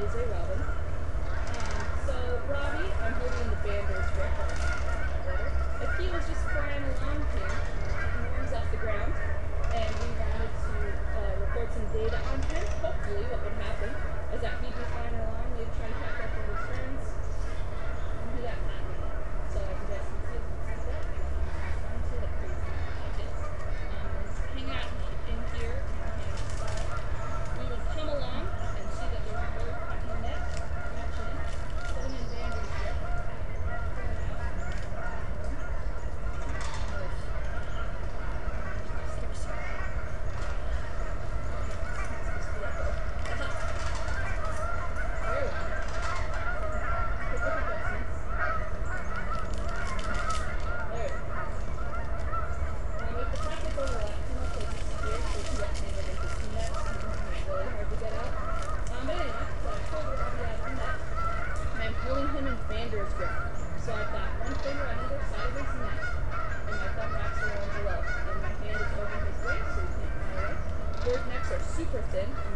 is a robin. So Robbie, I'm holding the Bander's grip order. If he was just flying along here, eating worms off the ground, and we wanted to record some data on him, hopefully what would happen is that he'd be flying along, maybe trying to catch up with his friends, and he got caught in it. So as you guys can see, if you see that, onto the crazy pockets. Was hanging out in here on the hand side. We would come along and see that there's a bird caught in the net, catch him, put him in Bander's grip, pull him out, and then come around with him. Grip. So I've got one finger on either side of his neck, and my thumb wraps around below, and my hand is over his waist so he can't fly away. Bird necks are super thin, and